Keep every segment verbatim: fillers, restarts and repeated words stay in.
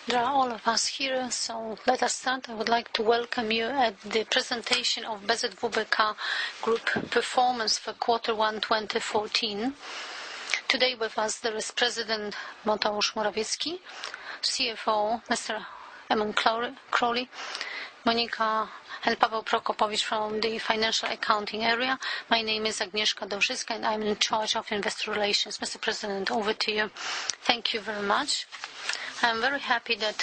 There are all of us here, so let us start. I would like to welcome you at the presentation of B Z W B K Group performance for quarter one twenty fourteen. Today with us there is President Mateusz Morawiecki, C F O Mister Eamon Crowley, Monika and Paweł Prokopowicz from the financial accounting area. My name is Agnieszka Dąbrzyska and I'm in charge of investor relations. Mister President, over to you. Thank you very much. I'm very happy that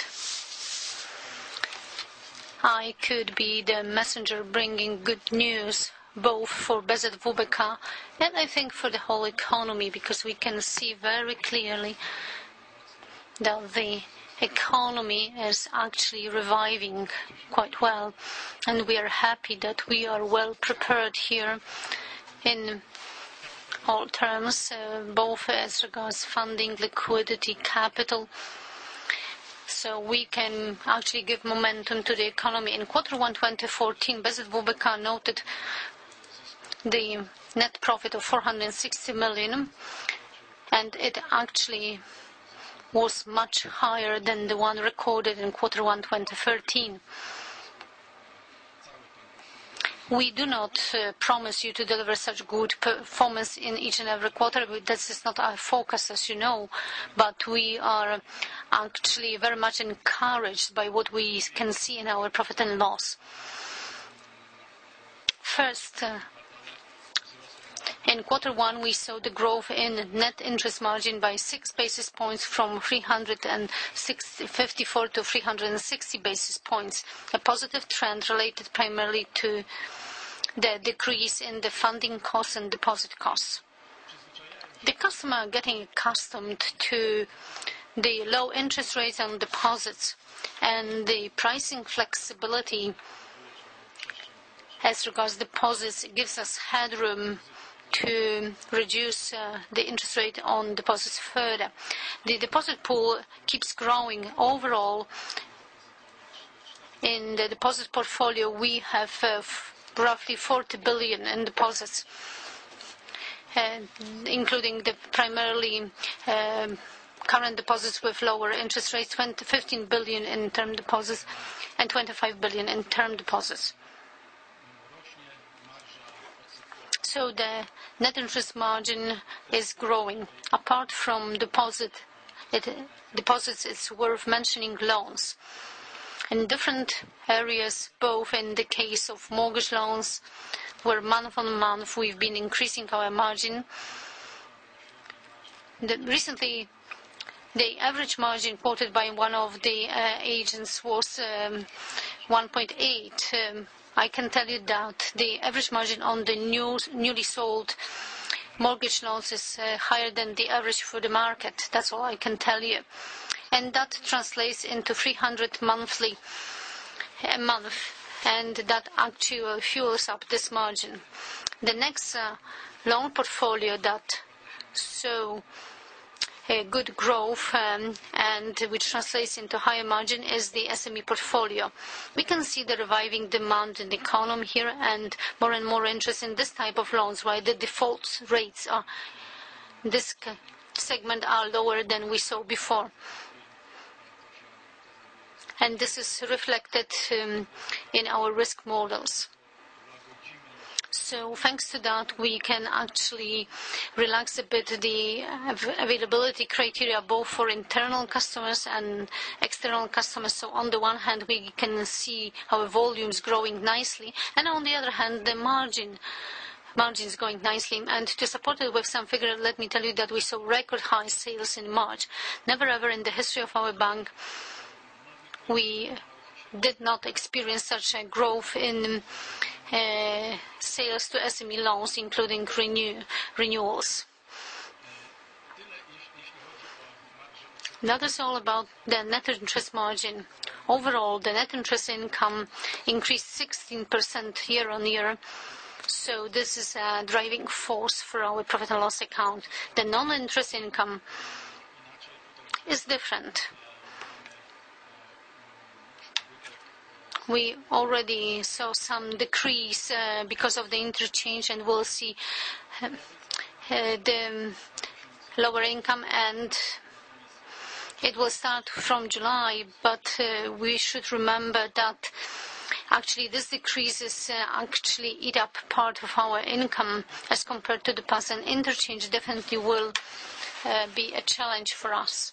I could be the messenger bringing good news both for B Z W B K and I think for the whole economy, because we can see very clearly that the economy is actually reviving quite well, and we are happy that we are well prepared here in all terms, uh, both as regards funding, liquidity, capital, so we can actually give momentum to the economy. In quarter one twenty fourteen, B Z W B K noted the net profit of four hundred sixty million, and it actually was much higher than the one recorded in quarter one twenty thirteen. We do not uh, promise you to deliver such good performance in each and every quarter. This is not our focus, as you know, but we are actually very much encouraged by what we can see in our profit and loss. First, uh, in quarter one, we saw the growth in net interest margin by six basis points from three hundred fifty-four to three hundred sixty basis points, a positive trend related primarily to the decrease in the funding costs and deposit costs. The customer are getting accustomed to the low interest rates on deposits, and the pricing flexibility as regards deposits gives us headroom to reduce uh, the interest rate on deposits further. The deposit pool keeps growing. Overall, in the deposit portfolio, we have uh, f- roughly forty billion in deposits, uh, including the primarily uh, current deposits with lower interest rates, fifteen billion in term deposits and twenty-five billion in term deposits. So the net interest margin is growing. Apart from deposit, it, deposits, it's worth mentioning loans. In different areas, both in the case of mortgage loans, where month on month we've been increasing our margin. The, recently, the average margin quoted by one of the uh, agents was um, one point eight. Um, I can tell you that the average margin on the new, newly sold mortgage loans is uh, higher than the average for the market. That's all I can tell you. And that translates into three hundred monthly a month, and that actually fuels up this margin. The next uh, loan portfolio that saw a good growth um, and which translates into higher margin is the S M E portfolio. We can see the reviving demand in the economy here and more and more interest in this type of loans, while the default rates are this segment are lower than we saw before. And this is reflected um, in our risk models. So thanks to that, we can actually relax a bit the availability criteria both for internal customers and external customers. So on the one hand, we can see our volumes growing nicely, and on the other hand, the margin margins going nicely. And to support it with some figure, let me tell you that we saw record high sales in March. Never ever in the history of our bank we did not experience such a growth in uh, sales to S M E loans, including renew, renewals. That is all about the net interest margin. Overall, the net interest income increased sixteen percent year on year. So this is a driving force for our profit and loss account. The non-interest income is different. We already saw some decrease uh, because of the interchange, and we'll see uh, uh, the lower income and it will start from July, but uh, we should remember that actually this decreases uh, actually eat up part of our income as compared to the past, and interchange definitely will uh, be a challenge for us.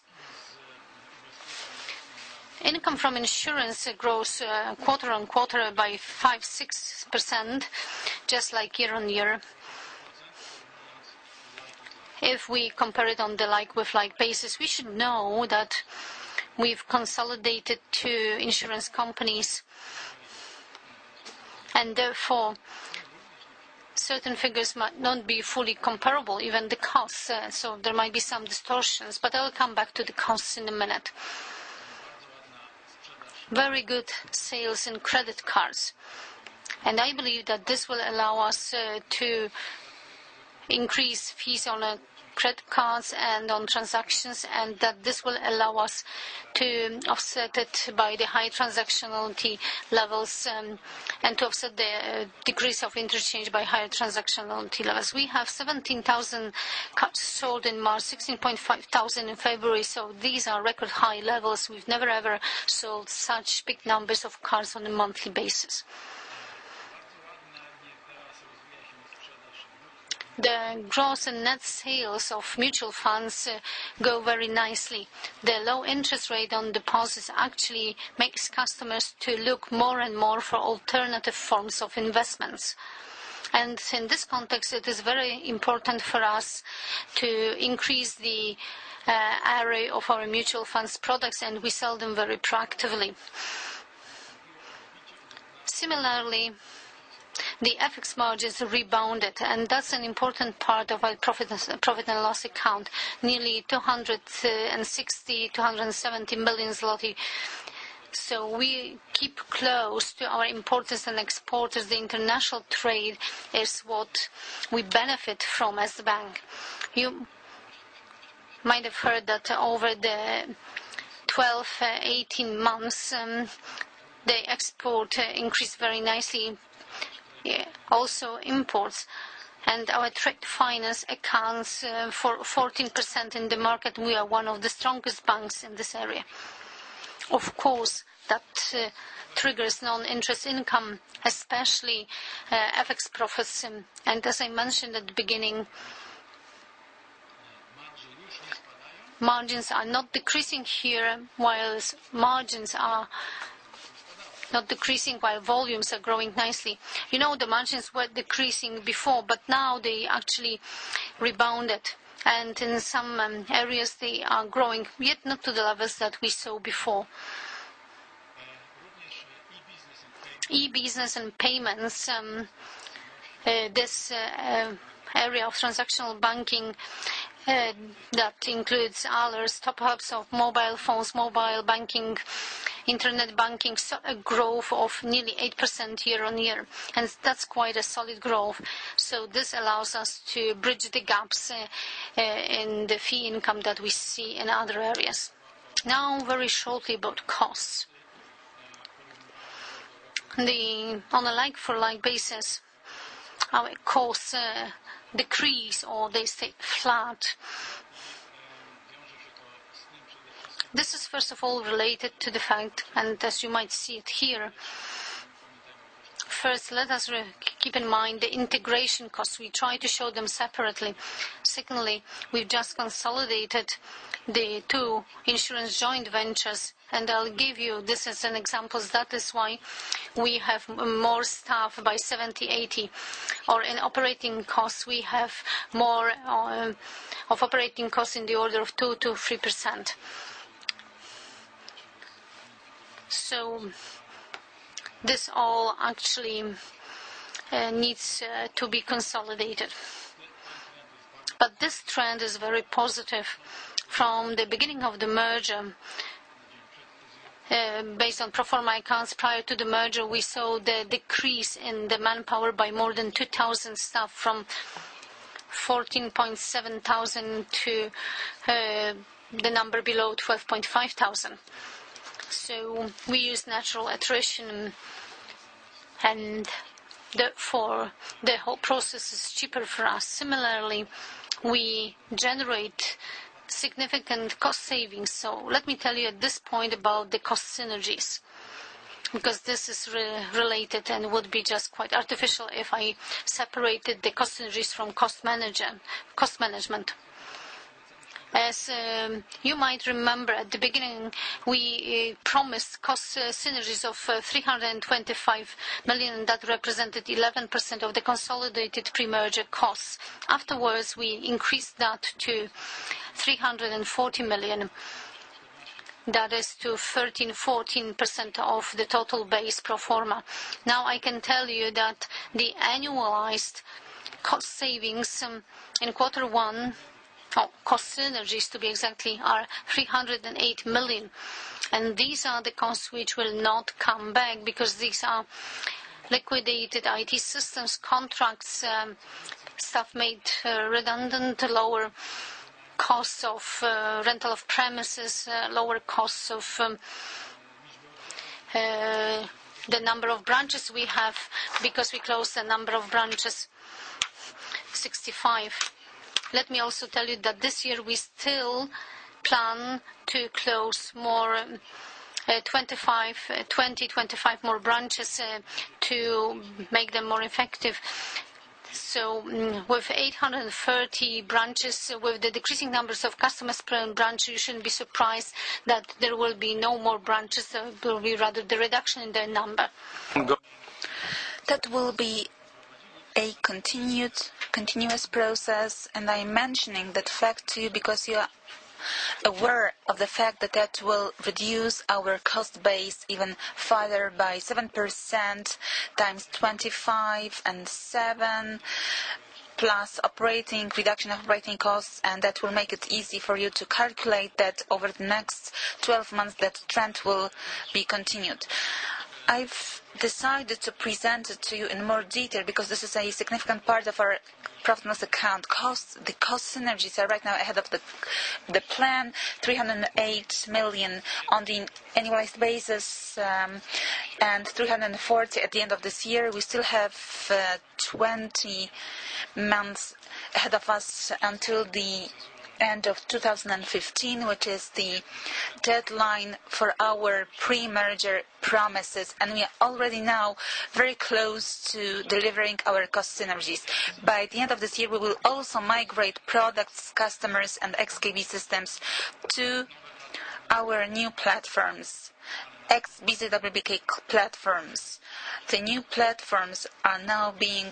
Income from insurance grows uh, quarter on quarter by five to six percent, just like year on year. If we compare it on the like with like basis, we should know that we've consolidated two insurance companies, and therefore certain figures might not be fully comparable, even the costs, uh, so there might be some distortions, but I'll come back to the costs in a minute. Very good sales in credit cards, and I believe that this will allow us uh, to increase fees on uh, credit cards and on transactions, and that this will allow us to offset it by the high transactionality levels um, and to offset the uh, decrease of interchange by higher transactionality levels. We have seventeen thousand cards sold in March, sixteen point five thousand in February, so these are record high levels. We've never ever sold such big numbers of cards on a monthly basis. The gross and net sales of mutual funds uh, go very nicely. The low interest rate on deposits actually makes customers to look more and more for alternative forms of investments. And in this context, it is very important for us to increase the uh, array of our mutual funds products, and we sell them very proactively. Similarly, the F X margins rebounded, and that's an important part of our profit, profit and loss account. Nearly two hundred sixty, two hundred seventy million zloty. So we keep close to our importers and exporters. The international trade is what we benefit from as the bank. You might have heard that over the twelve, eighteen months, um, the export uh, increased very nicely. Yeah, also imports, and our trade finance accounts uh, for fourteen percent in the market. We are one of the strongest banks in this area. Of course, that uh, triggers non-interest income, especially uh, F X profits, um, and as I mentioned at the beginning, margins are not decreasing here, whilst margins are not decreasing while volumes are growing nicely. You know, the margins were decreasing before, but now they actually rebounded. And in some um, areas they are growing, yet not to the levels that we saw before. E-business and payments, um, uh, this uh, area of transactional banking uh, that includes others, top-ups of mobile phones, mobile banking, internet banking, so a growth of nearly eight percent year on year, and that's quite a solid growth. So this allows us to bridge the gaps uh, uh, in the fee income that we see in other areas. Now, very shortly about costs. The, on a like-for-like basis, our costs uh, decrease or they stay flat. This is first of all related to the fact, and as you might see it here, first let us re- keep in mind the integration costs. We try to show them separately. Secondly, we've just consolidated the two insurance joint ventures, and I'll give you this as an example. That is why we have more staff by seventy, eighty, or in operating costs we have more uh, of operating costs in the order of two to three percent. So this all actually uh, needs uh, to be consolidated. But this trend is very positive. From the beginning of the merger, uh, based on pro forma accounts prior to the merger, we saw the decrease in the manpower by more than two thousand staff, from fourteen point seven thousand to uh, the number below twelve point five thousand. So we use natural attrition, and therefore the whole process is cheaper for us. Similarly, we generate significant cost savings. So let me tell you at this point about the cost synergies, because this is re related and would be just quite artificial if I separated the cost synergies from cost management. Cost management. As um, you might remember, at the beginning, we uh, promised cost uh, synergies of uh, three hundred twenty-five million, and that represented eleven percent of the consolidated pre-merger costs. Afterwards, we increased that to three hundred forty million. That is to thirteen to fourteen percent of the total base pro forma. Now I can tell you that the annualized cost savings um, in quarter one, oh, cost synergies to be exactly, are three hundred eight million. And these are the costs which will not come back, because these are liquidated I T systems, contracts, um, stuff made uh, redundant, lower costs of uh, rental of premises, uh, lower costs of um, uh, the number of branches we have, because we closed a number of branches, sixty-five. Let me also tell you that this year we still plan to close more, um, uh, twenty-five, uh, twenty, twenty-five more branches uh, to make them more effective. So um, with eight hundred thirty branches, uh, with the decreasing numbers of customers per branch, you shouldn't be surprised that there will be no more branches. Uh, there will be rather the reduction in their number. That will be a continued, continuous process, and I'm mentioning that fact to you because you are aware of the fact that that will reduce our cost base even further by seven percent times twenty-five and seven plus operating reduction of operating costs, and that will make it easy for you to calculate that over the next twelve months that trend will be continued. I've decided to present it to you in more detail because this is a significant part of our profit and loss account. Costs, the cost synergies are right now ahead of the the plan, three hundred eight million on the annualized basis, um, and three hundred forty at the end of this year. We still have uh, twenty months ahead of us until the end of two thousand fifteen, which is the deadline for our pre-merger promises, and we are already now very close to delivering our cost synergies. By the end of this year, we will also migrate products, customers, and X K B systems to our new platforms, ex-B Z W B K platforms. The new platforms are now being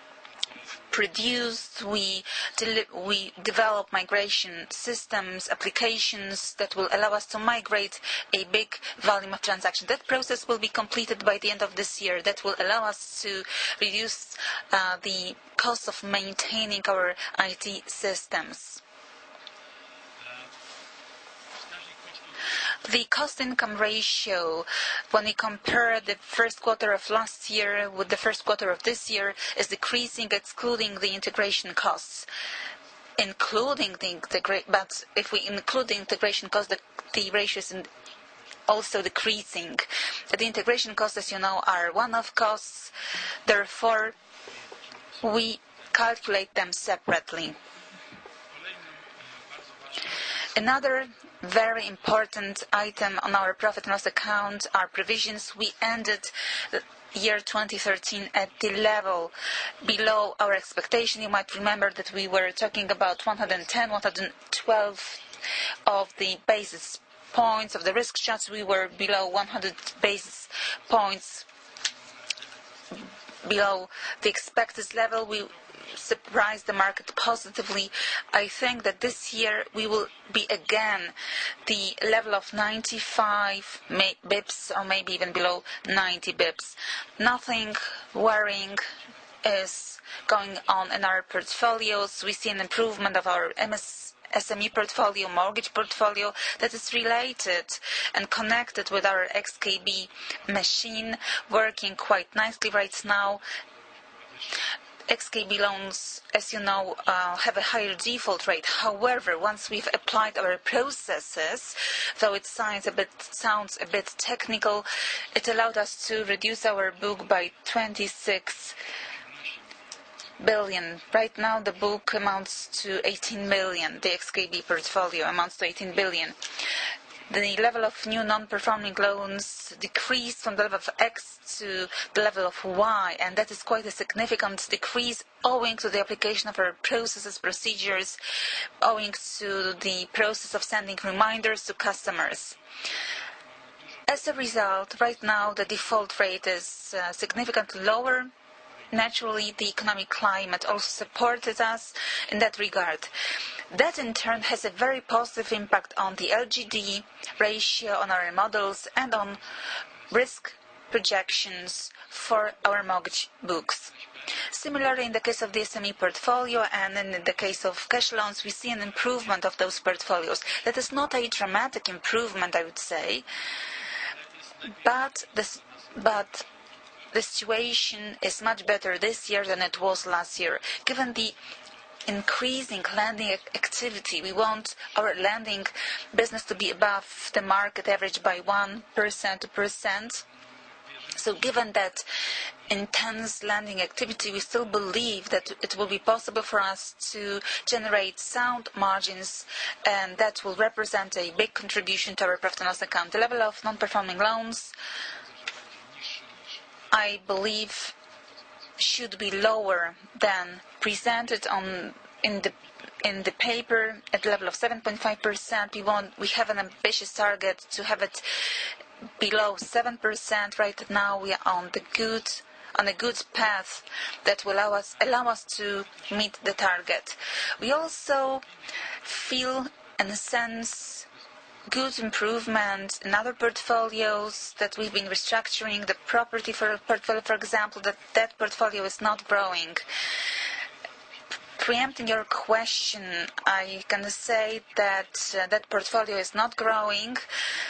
produced. We, we develop migration systems, applications that will allow us to migrate a big volume of transactions. That process will be completed by the end of this year. That will allow us to reduce uh, the cost of maintaining our I T systems. The cost-income ratio, when we compare the first quarter of last year with the first quarter of this year, is decreasing, excluding the integration costs. Including the integration, but if we include the integration costs, the, the ratio is also decreasing. The integration costs, as you know, are one-off costs. Therefore, we calculate them separately. Another very important item on our profit and loss account are provisions. We ended the year twenty thirteen at the level below our expectation. You might remember that we were talking about one hundred ten, one hundred twelve of the basis points of the risk charts. We were below one hundred basis points below the expected level. We surprised the market positively. I think that this year we will be again the level of ninety-five bips or maybe even below ninety bips. Nothing worrying is going on in our portfolios. We see an improvement of our M S S M E portfolio, mortgage portfolio, that is related and connected with our X K B machine, working quite nicely right now. X K B loans, as you know, uh, have a higher default rate. However, once we've applied our processes, though it sounds a bit, sounds a bit technical, it allowed us to reduce our book by twenty-six billion. Right now the book amounts to eighteen billion. The X K B portfolio amounts to eighteen billion. The level of new non-performing loans decreased from the level of X to the level of Y, and that is quite a significant decrease owing to the application of our processes, procedures, owing to the process of sending reminders to customers. As a result, right now the default rate is uh, significantly lower. Naturally, the economic climate also supported us in that regard. That in turn has a very positive impact on the L G D ratio, on our models, and on risk projections for our mortgage books. Similarly, in the case of the S M E portfolio and in the case of cash loans, we see an improvement of those portfolios. That is not a dramatic improvement, I would say, but this, but the situation is much better this year than it was last year. Given the increasing lending activity, we want our lending business to be above the market average by one percent, two percent. So given that intense lending activity, we still believe that it will be possible for us to generate sound margins, and that will represent a big contribution to our profit and loss account. The level of non-performing loans, I believe, should be lower than presented on in the in the paper at the level of seven point five percent. We want we have an ambitious target to have it below seven percent. Right now we are on the good on a good path that will allow us allow us to meet the target. We also feel, in a sense, good improvement in other portfolios that we've been restructuring. The property for portfolio, for example, that that portfolio is not growing. Preempting your question, I can say that uh, that portfolio is not growing,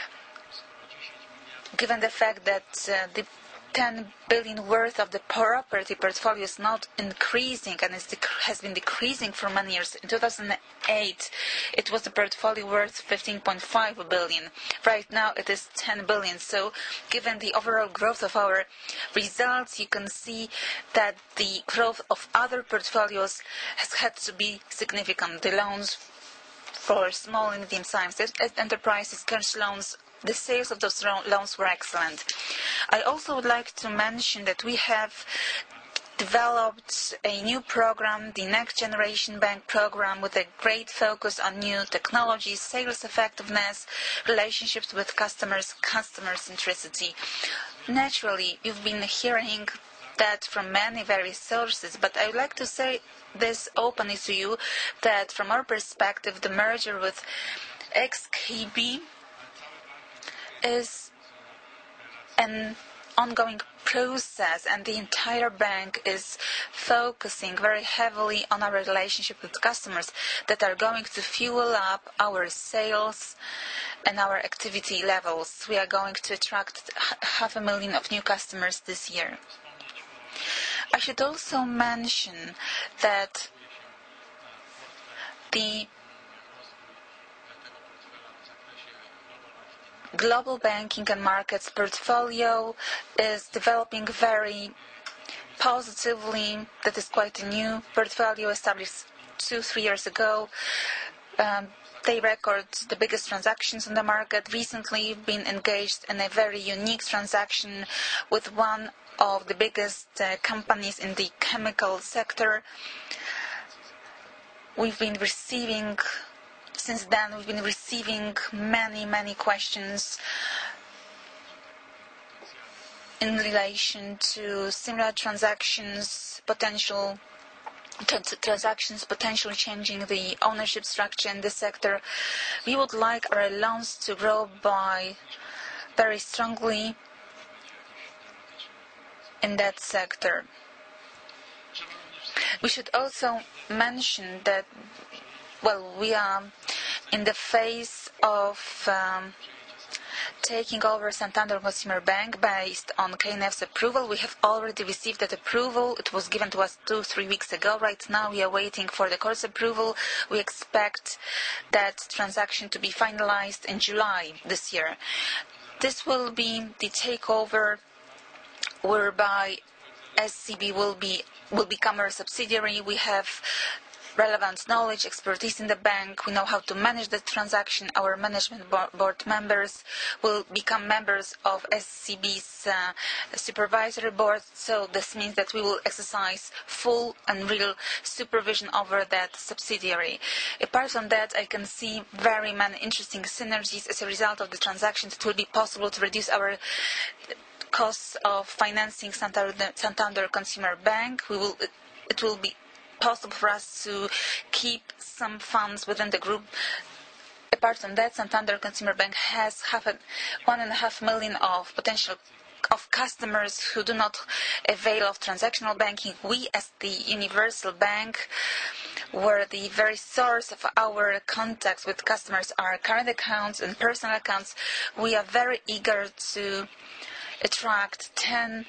given the fact that uh, the ten billion worth of the property portfolio is not increasing and is dec- has been decreasing for many years. In two thousand eight, it was a portfolio worth fifteen point five billion. Right now, it is ten billion. So, given the overall growth of our results, you can see that the growth of other portfolios has had to be significant. The loans for small and medium-sized enterprises, cash loans, the sales of those loans were excellent. I also would like to mention that we have developed a new program, the Next Generation Bank program, with a great focus on new technologies, sales effectiveness, relationships with customers, customer centricity. Naturally, you've been hearing that from many various sources, but I would like to say this openly to you, that from our perspective, the merger with X K B is an ongoing process, and the entire bank is focusing very heavily on our relationship with customers that are going to fuel up our sales and our activity levels. We are going to attract half a million of new customers this year. I should also mention that the Global Banking and Markets portfolio is developing very positively. That is quite a new portfolio established two, three years ago. Um, they record the biggest transactions on the market. Recently, we've been engaged in a very unique transaction with one of the biggest uh, companies in the chemical sector. We've been receiving Since then, we've been receiving many, many questions in relation to similar transactions, potential trans- transactions, potentially changing the ownership structure in this sector. We would like our loans to grow by very strongly in that sector. We should also mention that, well, we are in the phase of um, taking over Santander Consumer Bank based on K N F's approval. We have already received that approval. It was given to us two, three weeks ago. Right now we are waiting for the court's approval. We expect that transaction to be finalized in July this year. This will be the takeover whereby S C B will be will become our subsidiary. We have relevant knowledge, expertise in the bank. We know how to manage the transaction. Our management board members will become members of S C B's uh, supervisory board. So this means that we will exercise full and real supervision over that subsidiary. Apart from that, I can see very many interesting synergies as a result of the transactions. It will be possible to reduce our costs of financing Santander, Santander Consumer Bank. We will. It, it will be possible for us to keep some funds within the group. Apart from that, Santander Consumer Bank has half a, one and a half million of potential of customers who do not avail of transactional banking. We, as the universal bank, where the very source of our contacts with customers are current accounts and personal accounts, we are very eager to attract ten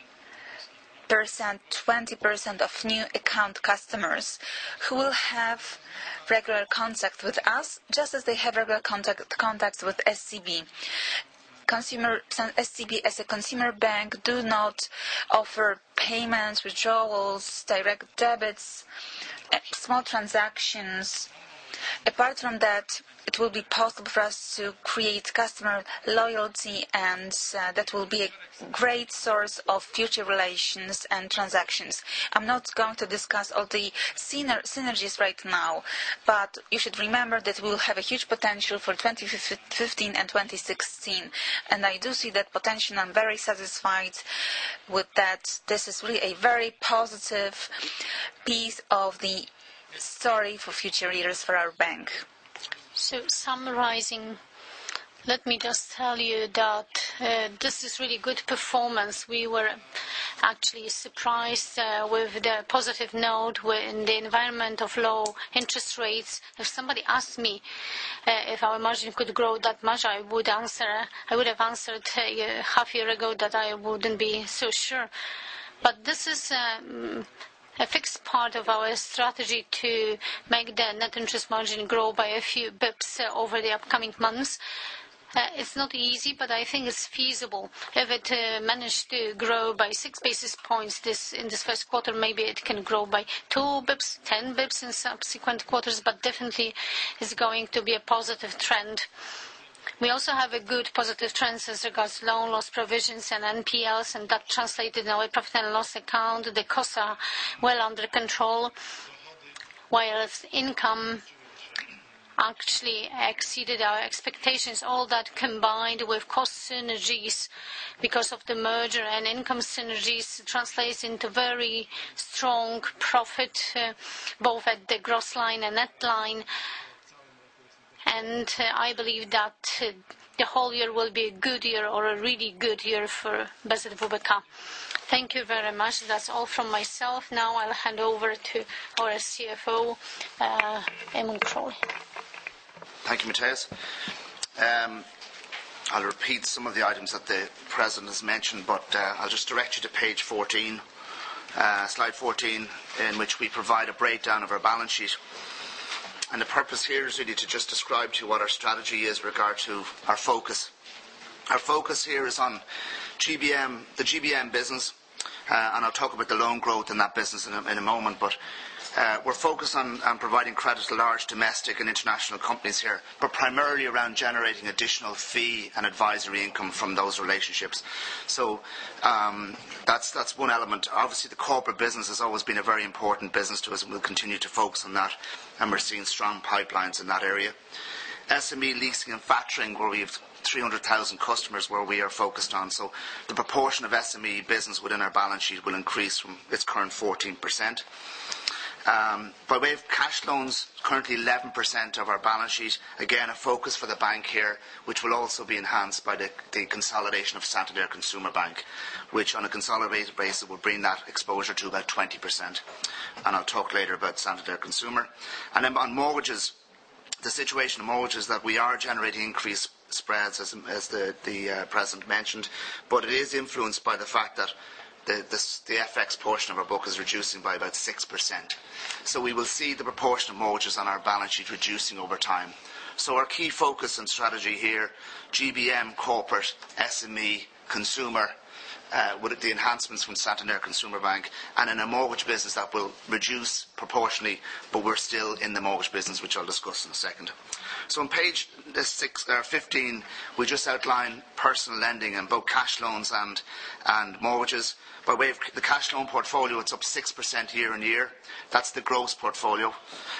percent, twenty percent of new account customers who will have regular contact with us, just as they have regular contact contacts with S C B. Consumer S C B as a consumer bank do not offer payments, withdrawals, direct debits, small transactions. Apart from that, it will be possible for us to create customer loyalty, and uh, that will be a great source of future relations and transactions. I'm not going to discuss all the syner- synergies right now, but you should remember that we will have a huge potential for twenty fifteen and twenty sixteen, and I do see that potential. I'm very satisfied with that. This is really a very positive piece of the story for future years for our bank. So, summarizing, let me just tell you that uh, this is really good performance. We were actually surprised uh, with the positive note in the environment of low interest rates. If somebody asked me uh, if our margin could grow that much, I would answer. I would have answered uh, half a year ago that I wouldn't be so sure. But this is Um, a fixed part of our strategy to make the net interest margin grow by a few bips uh, over the upcoming months. Uh, it's not easy, but I think it's feasible. If it uh, managed to grow by six basis points this in this first quarter, maybe it can grow by two bips, ten bips in subsequent quarters, but definitely it's going to be a positive trend. We also have a good positive trend as regards loan loss provisions and N P Ls, and that translated in our profit and loss account. The costs are well under control, whilst income actually exceeded our expectations. All that combined with cost synergies because of the merger and income synergies translates into very strong profit, uh, both at the gross line and net line. And uh, I believe that uh, the whole year will be a good year, or a really good year for B Z W B K. Thank you very much. That's all from myself. Now I'll hand over to our C F O, uh, Eamon Crowley. Thank you, Matthias. Um, I'll repeat some of the items that the President has mentioned, but uh, I'll just direct you to page fourteen, uh, slide fourteen, in which we provide a breakdown of our balance sheet. And the purpose here is really to just describe to you what our strategy is with regard to our focus. Our focus here is on G B M, the G B M business, uh, and I'll talk about the loan growth in that business in a, in a moment, but uh, we're focused on, on providing credit to large domestic and international companies here, but primarily around generating additional fee and advisory income from those relationships. So um, that's, that's one element. Obviously, the corporate business has always been a very important business to us, and we'll continue to focus on that, and we're seeing strong pipelines in that area. S M E leasing and factoring, where we have three hundred thousand customers, where we are focused on. So the proportion of S M E business within our balance sheet will increase from its current fourteen percent. Um, by way of cash loans, currently eleven percent of our balance sheet. Again, a focus for the bank here, which will also be enhanced by the, the consolidation of Santander Consumer Bank, which on a consolidated basis will bring that exposure to about twenty percent. And I'll talk later about Santander Consumer. And then on mortgages, the situation of mortgages that we are generating increased spreads, as, as the, the uh, President mentioned, but it is influenced by the fact that the, the, the F X portion of our book is reducing by about six percent. So we will see the proportion of mortgages on our balance sheet reducing over time. So our key focus and strategy here, G B M, corporate, S M E, consumer, uh, with the enhancements from Santander Consumer Bank, and in a mortgage business that will reduce proportionally, but we're still in the mortgage business, which I'll discuss in a second. So on page six, uh, fifteen, we just outline personal lending and both cash loans and, and mortgages. By way of the cash loan portfolio, it's up six percent year on year. That's the gross portfolio.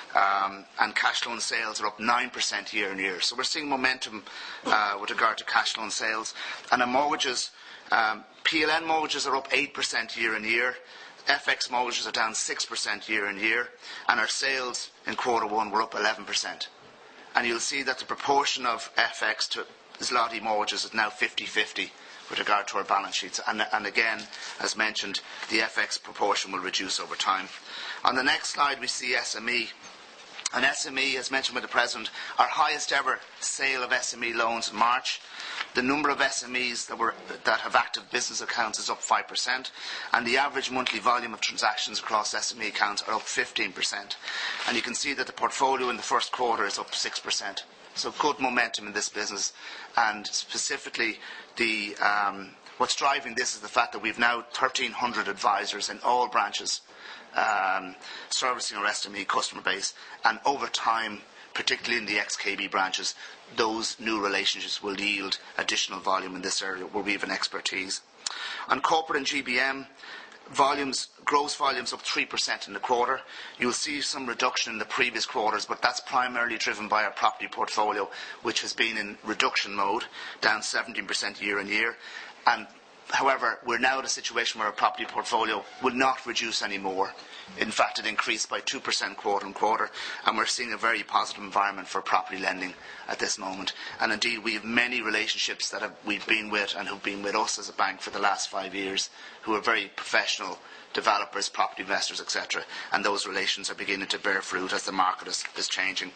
Um, and cash loan sales are up nine percent year on year. So we're seeing momentum uh, with regard to cash loan sales. And in mortgages, um, P L N mortgages are up eight percent year on year. F X mortgages are down six percent year on year. And our sales in quarter one were up eleven percent. And you'll see that the proportion of F X to zloty mortgages is now fifty fifty with regard to our balance sheets. And, and again, as mentioned, the F X proportion will reduce over time. On the next slide, we see S M E. And S M E, as mentioned by the President, our highest ever sale of S M E loans in March. The number of S M Es that, were, that have active business accounts is up five percent, and the average monthly volume of transactions across S M E accounts are up fifteen percent. And you can see that the portfolio in the first quarter is up six percent. So good momentum in this business, and specifically the, um, what's driving this is the fact that we've now thirteen hundred advisors in all branches um, servicing our S M E customer base, and over time, particularly in the ex K B branches, those new relationships will yield additional volume in this area where we have an expertise. On corporate and G B M, volumes, gross volumes up three percent in the quarter. You'll see some reduction in the previous quarters, but that's primarily driven by our property portfolio, which has been in reduction mode, down seventeen percent year on year. And however, we're now at a situation where our property portfolio will not reduce anymore. In fact, it increased by two percent quarter on quarter, and we're seeing a very positive environment for property lending at this moment. And indeed, we have many relationships that have, we've been with and who've been with us as a bank for the last five years, who are very professional developers, property investors, et cetera. And those relations are beginning to bear fruit as the market is, is changing.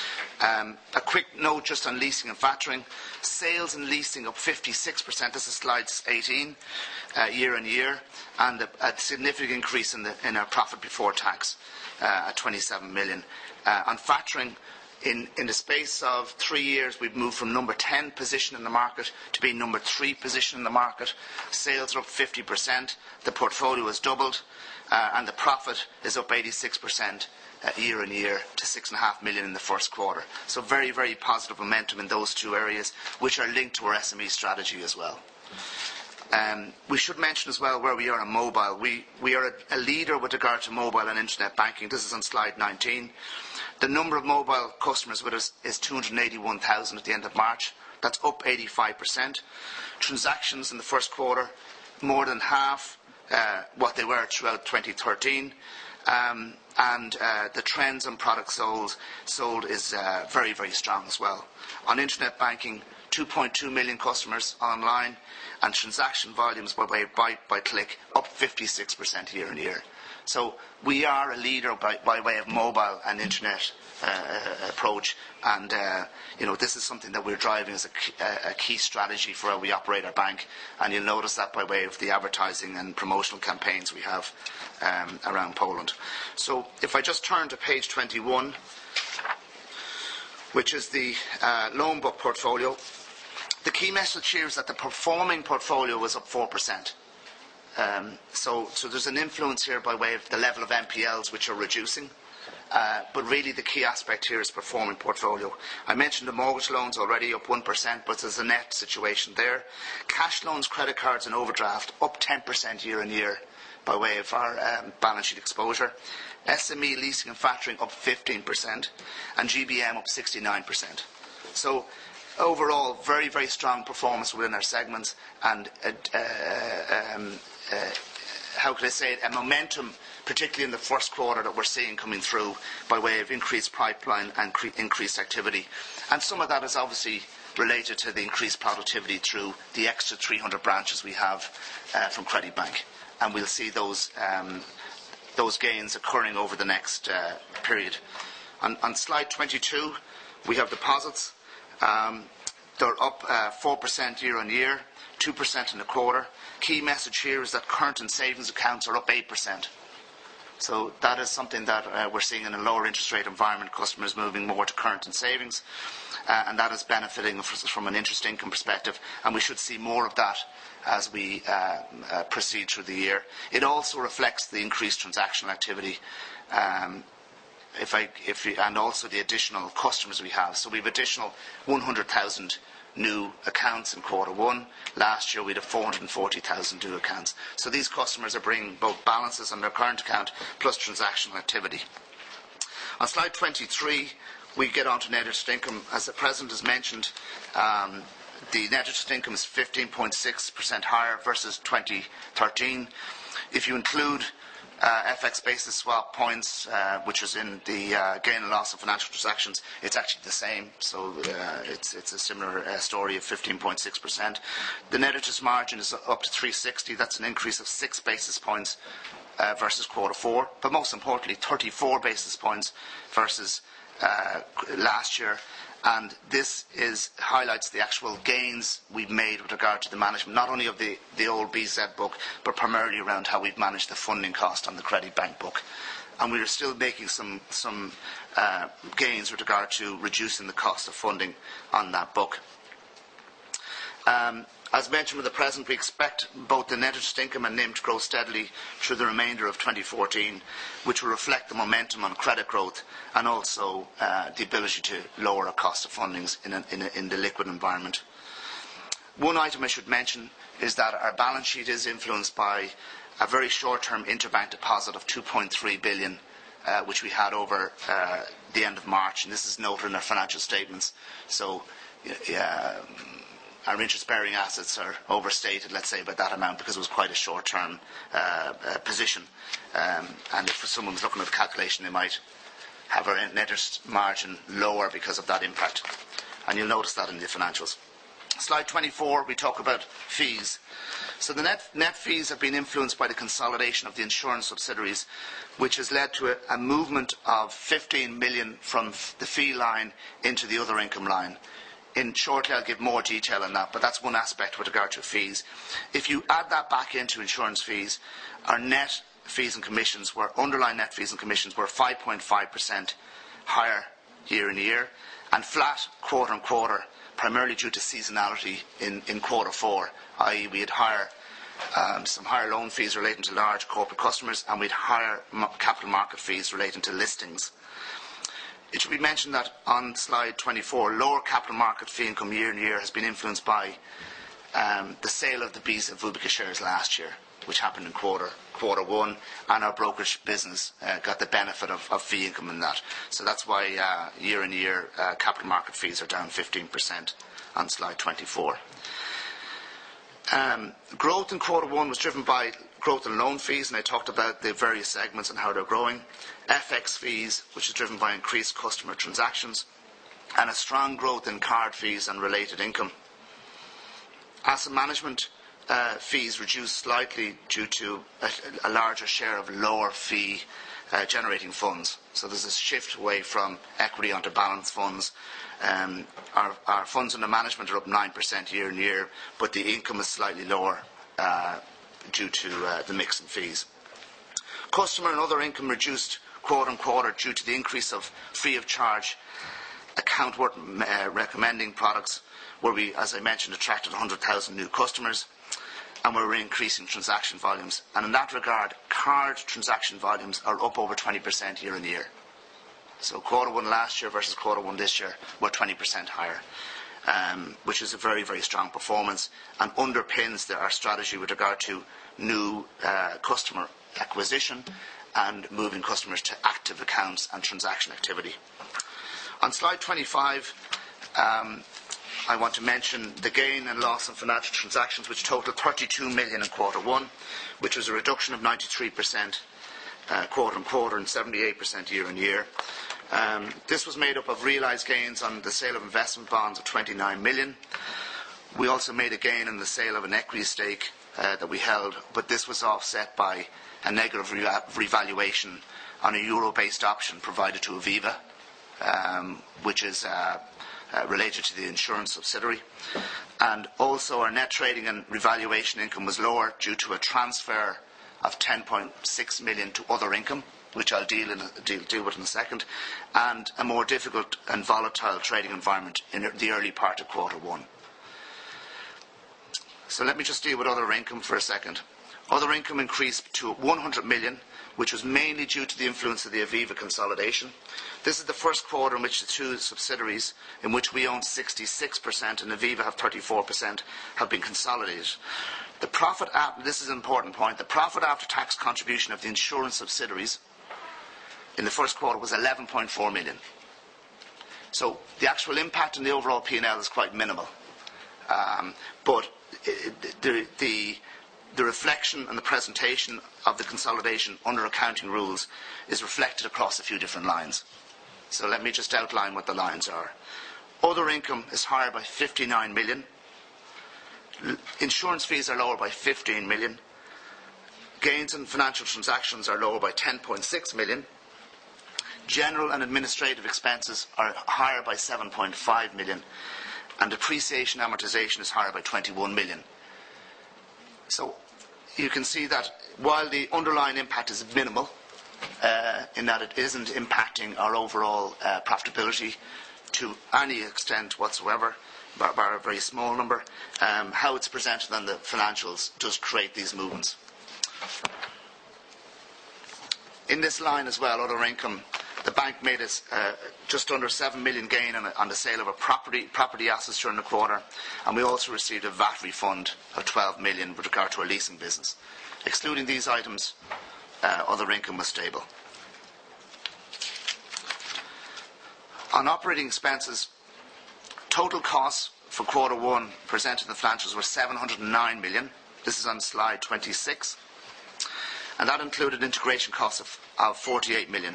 Um, a quick note just on leasing and factoring. Sales and leasing up fifty-six percent. This is slide eighteen, uh, year on year, and a, a significant increase in, the, in our profit before tax uh, at twenty-seven million. Uh, on factoring, in, in the space of three years, we've moved from number ten position in the market to being number three position in the market. Sales are up fifty percent. The portfolio has doubled, uh, and the profit is up eighty-six percent. Uh, year on year to six and a half million in the first quarter. So very, very positive momentum in those two areas, which are linked to our S M E strategy as well. Um, we should mention as well where we are on mobile. We, we are a, a leader with regard to mobile and internet banking. This is on slide nineteen. The number of mobile customers with us is two hundred eighty-one thousand at the end of March. That's up eighty-five percent. Transactions in the first quarter, more than half uh, what they were throughout twenty thirteen. Um, and uh, the trends on products sold, sold is uh, very, very strong as well. On internet banking, two point two million customers online, and transaction volumes by way of buy by click up fifty-six percent year on year. So we are a leader by, by way of mobile and internet uh, approach, and uh, you know, this is something that we're driving as a, a key strategy for how we operate our bank, and you'll notice that by way of the advertising and promotional campaigns we have um, around Poland. So if I just turn to page twenty-one, which is the uh, loan book portfolio, the key message here is that the performing portfolio was up four percent. Um, so, so there's an influence here by way of the level of N P Ls which are reducing, uh, but really the key aspect here is performing portfolio. I mentioned the mortgage loans already, up one percent, but there's a net situation there. Cash loans, credit cards and overdraft up ten percent year on year by way of our um, balance sheet exposure. S M E leasing and factoring up fifteen percent, and G B M up sixty-nine percent. So overall, very, very strong performance within our segments, and uh, uh, um, uh, how could I say it, a momentum, particularly in the first quarter, that we're seeing coming through by way of increased pipeline and cre- increased activity. And some of that is obviously related to the increased productivity through the extra three hundred branches we have uh, from Credit Bank. And we'll see those, um, those gains occurring over the next uh, period. On, on slide twenty-two, we have deposits. Um, they're up uh, four percent year on year, two percent in the quarter. Key message here is that current and savings accounts are up eight percent. So that is something that uh, we're seeing in a lower interest rate environment, customers moving more to current and savings, uh, and that is benefiting from an interest income perspective, and we should see more of that as we uh, uh, proceed through the year. It also reflects the increased transactional activity, um, if I, if we, and also the additional customers we have. So we have additional one hundred thousand new accounts in quarter one. Last year we had four hundred forty thousand new accounts. So these customers are bringing both balances on their current account plus transactional activity. On slide twenty-three, we get on to net interest income. As the President has mentioned, um, the net interest income is fifteen point six percent higher versus twenty thirteen. If you include uh, F X basis swap points, uh, which is in the uh, gain and loss of financial transactions, it's actually the same. So uh, it's, it's a similar uh, story of fifteen point six percent. The net interest margin is up to three sixty. That's an increase of six basis points uh, versus quarter four. But most importantly, thirty-four basis points versus uh, last year. And this is, highlights the actual gains we've made with regard to the management, not only of the, the old B Z book, but primarily around how we've managed the funding cost on the credit bank book. And we are still making some, some uh, gains with regard to reducing the cost of funding on that book. Um, as mentioned with the President, we expect both the net interest income and N I M to grow steadily through the remainder of twenty fourteen, which will reflect the momentum on credit growth and also uh, the ability to lower our cost of fundings in, a, in, a, in the liquid environment. One item I should mention is that our balance sheet is influenced by a very short-term interbank deposit of two point three billion dollars, uh, which we had over uh, the end of March, and this is noted in our financial statements. So uh, our interest-bearing assets are overstated, let's say, by that amount because it was quite a short-term uh, uh, position. Um, and if someone was looking at the calculation, they might have our net interest margin lower because of that impact. And you'll notice that in the financials. Slide twenty-four, we talk about fees. So the net, net fees have been influenced by the consolidation of the insurance subsidiaries, which has led to a, a movement of fifteen million from the fee line into the other income line. In shortly, I'll give more detail on that, but that's one aspect with regard to fees. If you add that back into insurance fees, our net fees and commissions were, underlying net fees and commissions were five point five percent higher year on year and flat quarter on quarter, primarily due to seasonality in, in quarter four, that is we had higher, um, some higher loan fees relating to large corporate customers, and we had higher capital market fees relating to listings. It should be mentioned that on slide twenty-four, lower capital market fee income year on year has been influenced by um, the sale of the B Z Vubica shares last year, which happened in quarter quarter one, and our brokerage business uh, got the benefit of, of fee income in that. So that's why uh, year on year uh, capital market fees are down fifteen percent on slide twenty-four. Um, growth in quarter one was driven by growth in loan fees, and I talked about the various segments and how they're growing. F X fees, which is driven by increased customer transactions, and a strong growth in card fees and related income. Asset management uh, fees reduced slightly due to a, a larger share of lower fee uh, generating funds. So there's a shift away from equity onto balance funds. Um, our, our funds under management are up nine percent year on year, but the income is slightly lower uh, due to uh, the mix in fees. Customer and other income reduced quarter on quarter due to the increase of free of charge account worth uh, recommending products, where we, as I mentioned, attracted one hundred thousand new customers, and we're increasing transaction volumes. And in that regard, card transaction volumes are up over twenty percent year on year. So quarter one last year versus quarter one this year were twenty percent higher, um, which is a very, very strong performance and underpins the, our strategy with regard to new uh, customer acquisition and moving customers to active accounts and transaction activity. On slide twenty-five, um, I want to mention the gain and loss in financial transactions, which totaled thirty-two million in quarter one, which was a reduction of ninety-three percent uh, quarter on quarter and seventy-eight percent year on year. Um, this was made up of realised gains on the sale of investment bonds of twenty-nine million. We also made a gain on the sale of an equity stake uh, that we held, but this was offset by a negative re- revaluation on a euro-based option provided to Aviva, um, which is uh, uh, related to the insurance subsidiary. And also our net trading and revaluation income was lower due to a transfer of ten point six million to other income, which I'll deal, in a, deal, deal with in a second, and a more difficult and volatile trading environment in the early part of quarter one. So let me just deal with other income for a second. Other income increased to one hundred million, which was mainly due to the influence of the Aviva consolidation. This is the first quarter in which the two subsidiaries, in which we own sixty-six percent and Aviva have thirty-four percent, have been consolidated. The profit after, this is an important point, the profit after tax contribution of the insurance subsidiaries in the first quarter was eleven point four million. So the actual impact on the overall P and L is quite minimal. Um, but the, the, the reflection and the presentation of the consolidation under accounting rules is reflected across a few different lines. So let me just outline what the lines are. Other income is higher by fifty-nine million. Insurance fees are lower by fifteen million. Gains in financial transactions are lower by ten point six million. General and administrative expenses are higher by seven point five million. And depreciation and amortisation is higher by twenty-one million. So you can see that while the underlying impact is minimal, uh, in that it isn't impacting our overall uh, profitability to any extent whatsoever, bar, bar a very small number, um, how it's presented on the financials does create these movements. In this line as well, other income, the bank made us uh, just under seven million gain on, a, on the sale of a property, property assets during the quarter, and we also received a V A T refund of twelve million with regard to our leasing business. Excluding these items, uh, other income was stable. On operating expenses, total costs for quarter one presented in the financials were seven hundred nine million. This is on slide twenty-six. And that included integration costs of, of forty-eight million.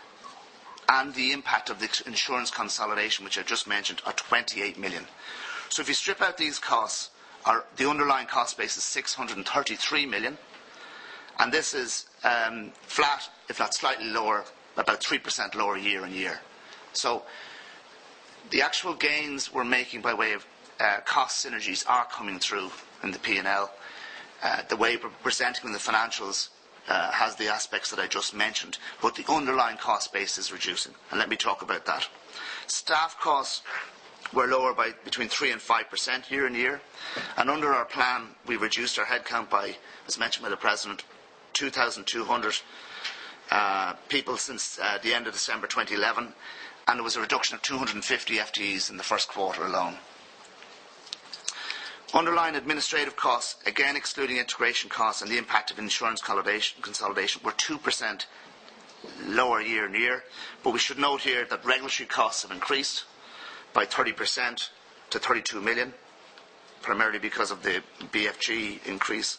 And the impact of the insurance consolidation, which I just mentioned, are twenty-eight million. So if you strip out these costs, our, the underlying cost base is six hundred thirty-three million. And this is um, flat, if not slightly lower, about three percent lower year on year. So the actual gains we're making by way of uh, cost synergies are coming through in the P and L. Uh, the way we're presenting in the financials uh, has the aspects that I just mentioned, but the underlying cost base is reducing. And let me talk about that. Staff costs were lower by between three and five percent year on year. And under our plan, we reduced our headcount by, as mentioned by the President, two thousand two hundred uh, people since uh, the end of December twenty eleven. And there was a reduction of two hundred fifty F T Es in the first quarter alone. Underlying administrative costs, again excluding integration costs and the impact of insurance consolidation, consolidation were two percent lower year on year. But we should note here that regulatory costs have increased by thirty percent to thirty-two million, primarily because of the B F G increase.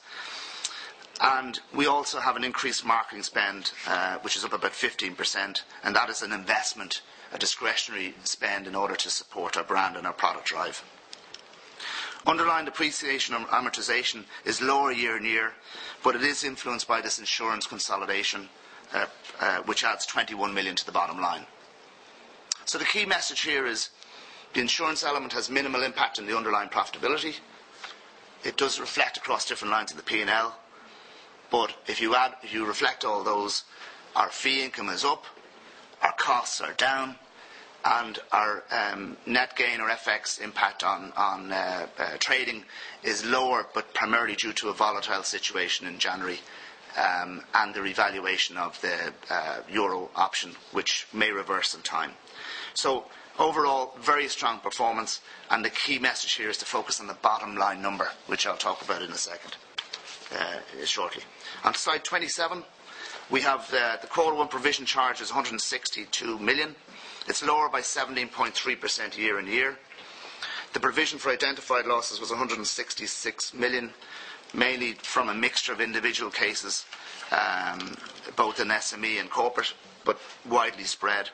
And we also have an increased marketing spend, uh, which is up about fifteen percent, and that is an investment, a discretionary spend in order to support our brand and our product drive. Underlying depreciation and amortisation is lower year on year, but it is influenced by this insurance consolidation, uh, uh, which adds twenty-one million to the bottom line. So the key message here is the insurance element has minimal impact on the underlying profitability. It does reflect across different lines of the P and L, but if you add, if you reflect all those, our fee income is up, our costs are down, and our um, net gain or F X impact on, on uh, uh, trading is lower, but primarily due to a volatile situation in January um, and the revaluation of the uh, euro option, which may reverse in time. So overall, very strong performance, and the key message here is to focus on the bottom line number, which I'll talk about in a second, uh, shortly. On slide twenty-seven, we have uh, the quarter one provision charge is one hundred sixty-two million. It's lower by seventeen point three percent year on year. The provision for identified losses was one hundred sixty-six million, mainly from a mixture of individual cases, um, both in S M E and corporate, but widely spread,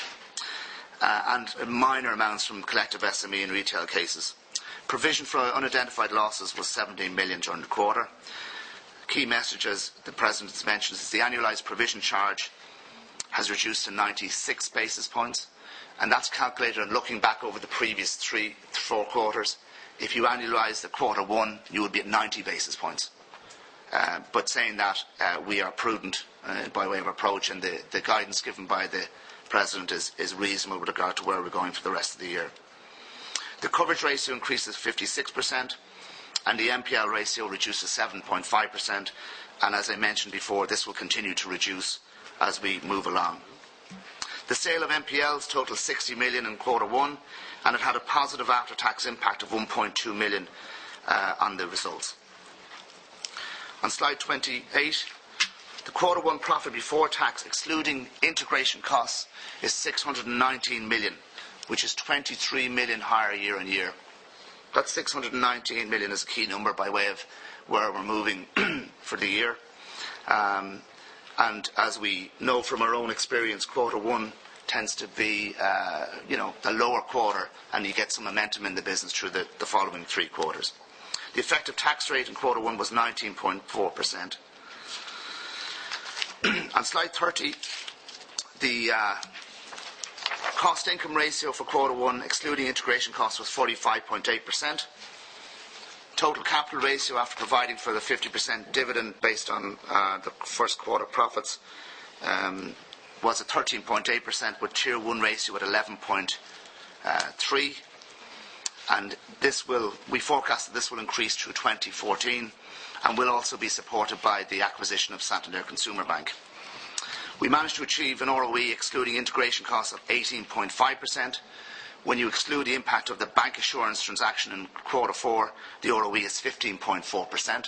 uh, and minor amounts from collective S M E and retail cases. Provision for unidentified losses was seventeen million during the quarter. Key message, as the President has mentioned, is the annualised provision charge has reduced to ninety-six basis points, and that's calculated on looking back over the previous three, four quarters. If you annualise the quarter one, you would be at ninety basis points. Uh, but saying that, uh, we are prudent uh, by way of approach, and the, the guidance given by the President is, is reasonable with regard to where we're going for the rest of the year. The coverage ratio increases fifty-six percent, and the N P L ratio reduces seven point five percent, and as I mentioned before, this will continue to reduce as we move along. The sale of N P Ls totaled sixty million in quarter one, and it had a positive after-tax impact of one point two million uh, on the results. On slide twenty-eight, the quarter one profit before tax, excluding integration costs, is six hundred nineteen million, which is twenty-three million higher year on year. That six hundred nineteen million is a key number by way of where we're moving for the year. Um, and as we know from our own experience, quarter one tends to be, uh, you know, the lower quarter, and you get some momentum in the business through the, the following three quarters. The effective tax rate in quarter one was nineteen point four percent. On slide thirty, the uh, cost-income ratio for quarter one, excluding integration costs, was forty-five point eight percent. Total capital ratio, after providing for the fifty percent dividend based on uh, the first quarter profits, um, was at thirteen point eight percent, with Tier one ratio at eleven point three. And this will, we forecast that this will increase through twenty fourteen, and will also be supported by the acquisition of Santander Consumer Bank. We managed to achieve an R O E excluding integration costs of eighteen point five percent. When you exclude the impact of the bank assurance transaction in quarter four, the R O E is fifteen point four percent.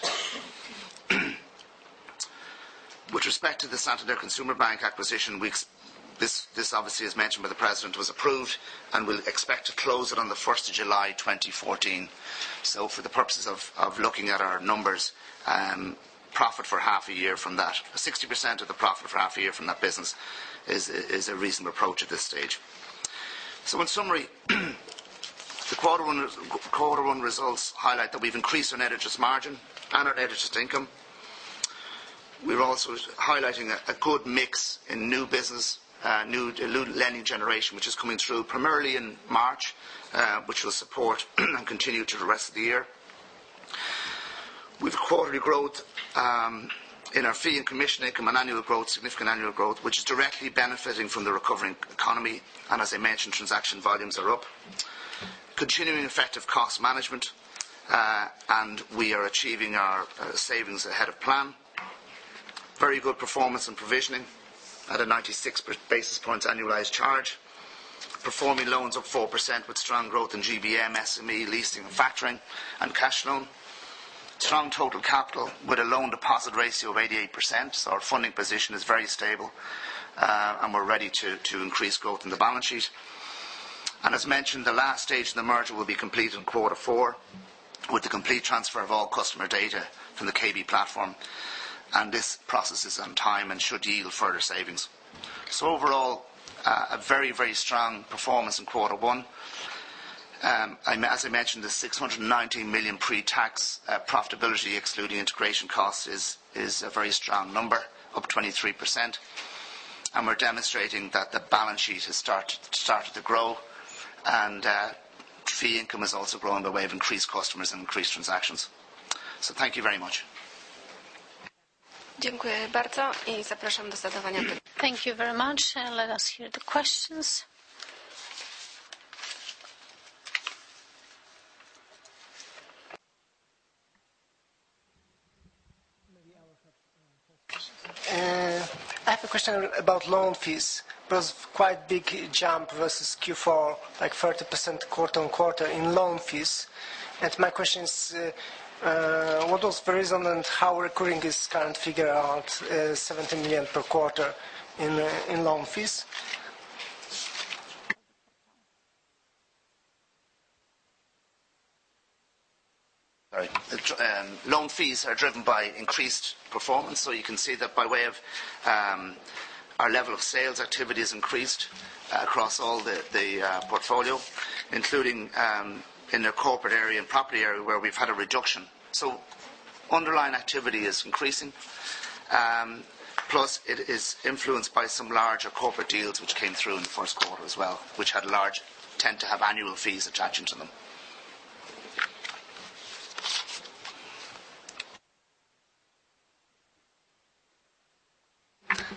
With respect to the Santander Consumer Bank acquisition, we ex this, this obviously, as mentioned by the President, was approved, and we'll expect to close it on the first of July twenty fourteen. So for the purposes of, of looking at our numbers, um, profit for half a year from that, sixty percent of the profit for half a year from that business is, is a reasonable approach at this stage. So in summary, the quarter one, quarter one results highlight that we've increased our net interest margin and our net interest income. We're also highlighting a, a good mix in new business, uh, new, new lending generation, which is coming through primarily in March, uh, which will support and continue to the rest of the year. We've quarterly growth um, in our fee and commission income, and annual growth, significant annual growth, which is directly benefiting from the recovering economy. And as I mentioned, transaction volumes are up. Continuing effective cost management, uh, and we are achieving our uh, savings ahead of plan. Very good performance in provisioning at a ninety-six basis points annualised charge. Performing loans up four percent with strong growth in G B M, S M E, leasing and factoring, and cash loan. Strong total capital with a loan deposit ratio of eighty-eight percent, so our funding position is very stable, uh, and we're ready to, to increase growth in the balance sheet. And as mentioned, the last stage of the merger will be completed in quarter four, with the complete transfer of all customer data from the K B platform, and this process is on time and should yield further savings. So overall, uh, a very, very strong performance in quarter one. Um, as I mentioned, the six hundred nineteen million pre-tax uh, profitability, excluding integration costs, is, is a very strong number, up twenty-three percent. And we're demonstrating that the balance sheet has started, started to grow, and uh, fee income is also growing by way of increased customers and increased transactions. So thank you very much. Dziękuję bardzo i zapraszam do zadawania pytań. Thank you very much. Uh, let us hear the questions. Uh, I have a question about loan fees. There was quite a big jump versus Q four, like thirty percent quarter on quarter in loan fees. And my question is, uh, uh, what was the reason and how recurring is current figure at uh, seventy million per quarter in, uh, in loan fees? Sorry. Um, loan fees are driven by increased performance, so you can see that by way of um, our level of sales activity has increased uh, across all the, the uh, portfolio, including um, in the corporate area and property area where we've had a reduction. So underlying activity is increasing, um, plus it is influenced by some larger corporate deals which came through in the first quarter as well, which had large, tend to have annual fees attaching to them.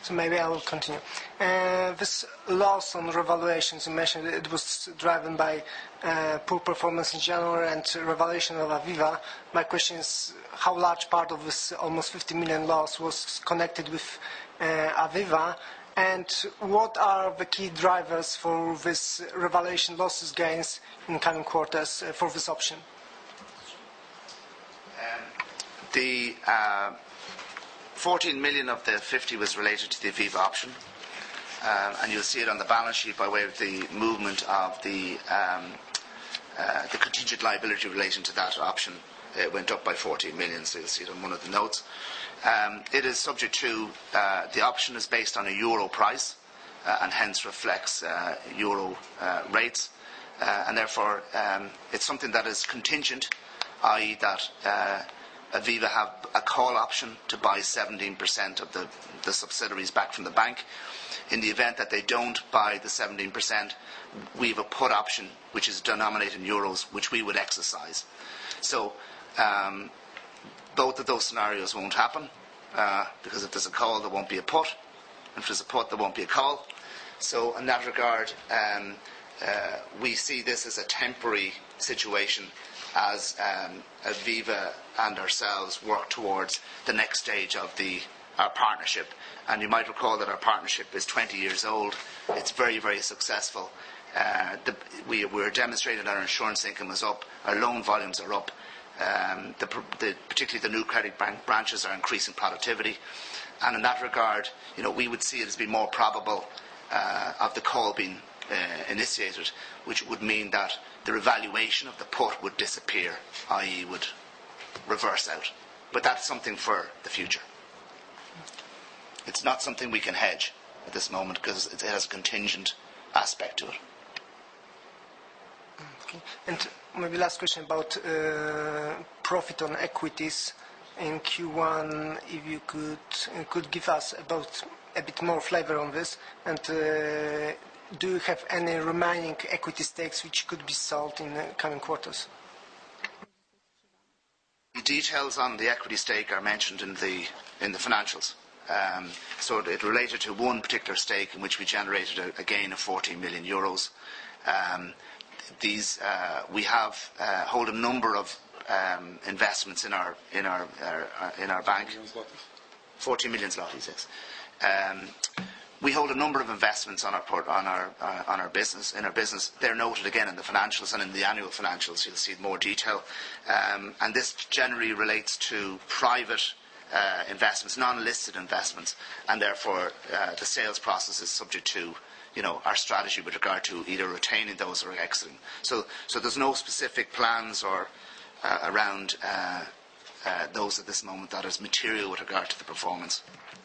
So maybe I will continue. Uh, this loss on revaluations, you mentioned it was driven by uh, poor performance in January and revaluation of Aviva. My question is, how large part of this almost fifty million loss was connected with uh, Aviva? And what are the key drivers for this revaluation losses gains in coming quarters uh, for this option? Um, the uh, fourteen million of the fifty was related to the Aviva option, um, and you'll see it on the balance sheet by way of the movement of the um, uh, the contingent liability relating to that option. It went up by fourteen million, so you'll see it on one of the notes. Um, it is subject to, uh, the option is based on a euro price uh, and hence reflects uh, euro uh, rates, uh, and therefore um, it's something that is contingent, that is that uh, Aviva have a call option to buy seventeen percent of the, the subsidiaries back from the bank. In the event that they don't buy the seventeen percent, we have a put option which is denominated in euros, which we would exercise. So um, both of those scenarios won't happen, uh, because if there's a call, there won't be a put. And if there's a put, there won't be a call. So in that regard, um, uh, we see this as a temporary situation as um, Aviva and ourselves work towards the next stage of the our partnership. And you might recall that our partnership is twenty years old. It's very, very successful. Uh, the, we, we're demonstrating that our insurance income is up, our loan volumes are up, um, the, the, particularly the new credit bank branches are increasing productivity. And in that regard, you know, we would see it as being more probable uh, of the call being uh, initiated, which would mean that the revaluation of the put would disappear, that is would reverse out. But that's something for the future. It's not something we can hedge at this moment because it has a contingent aspect to it. Okay. And maybe last question about uh, profit on equities in Q one. If you could uh, could give us about a bit more flavor on this, and uh, do you have any remaining equity stakes which could be sold in the coming quarters? The details on the equity stake are mentioned in the in the financials. Um, so it related to one particular stake in which we generated a, a gain of fourteen million euros. Um, these uh, we have uh, hold a number of um, investments in our in our, our, our in our bank. fourteen million zlotys. Yes. Um, we hold a number of investments on our port, on our uh, on our business in our business. They're noted again in the financials and in the annual financials. You'll see more detail, um, and this generally relates to private Uh, investments, non-listed investments, and therefore uh, the sales process is subject to, you know, our strategy with regard to either retaining those or exiting. So, so there's no specific plans or uh, around uh, uh, those at this moment that is material with regard to the performance.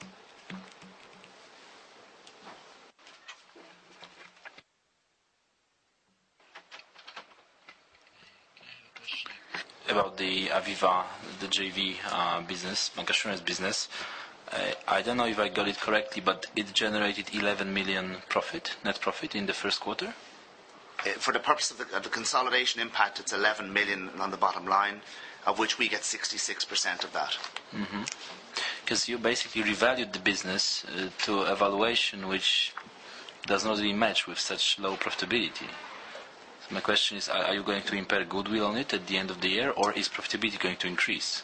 About the Aviva, the J V uh, business, bancassurance business. Uh, I don't know if I got it correctly, but it generated eleven million profit, net profit in the first quarter? Uh, for the purpose of the, of the consolidation impact, it's eleven million on the bottom line, of which we get sixty-six percent of that. Because mm-hmm. you basically revalued the business uh, to a valuation which does not really match with such low profitability. My question is, are you going to impair goodwill on it at the end of the year, or is profitability going to increase?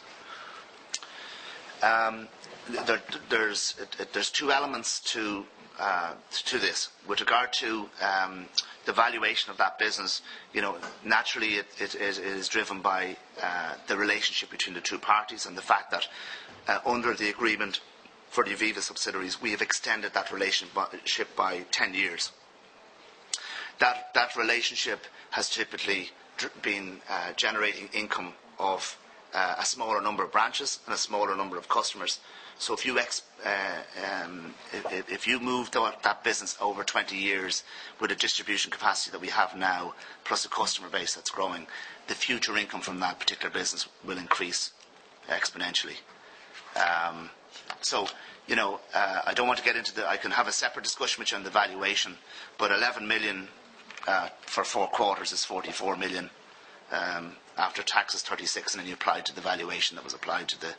Um, there, there's, there's two elements to, uh, to this. With regard to um, the valuation of that business, you know, naturally it, it, it is driven by uh, the relationship between the two parties and the fact that uh, under the agreement for the Aviva subsidiaries, we have extended that relationship by ten years. That, that relationship has typically been uh, generating income of uh, a smaller number of branches and a smaller number of customers. So if you ex- uh, um, if, if you move that, that business over twenty years with a distribution capacity that we have now, plus a customer base that's growing, the future income from that particular business will increase exponentially. Um, so, you know, uh, I don't want to get into the. I can have a separate discussion with you on the valuation, but eleven million. Uh, for four quarters is forty-four million. Um, after tax is thirty-six, and then you apply to the valuation that was applied to the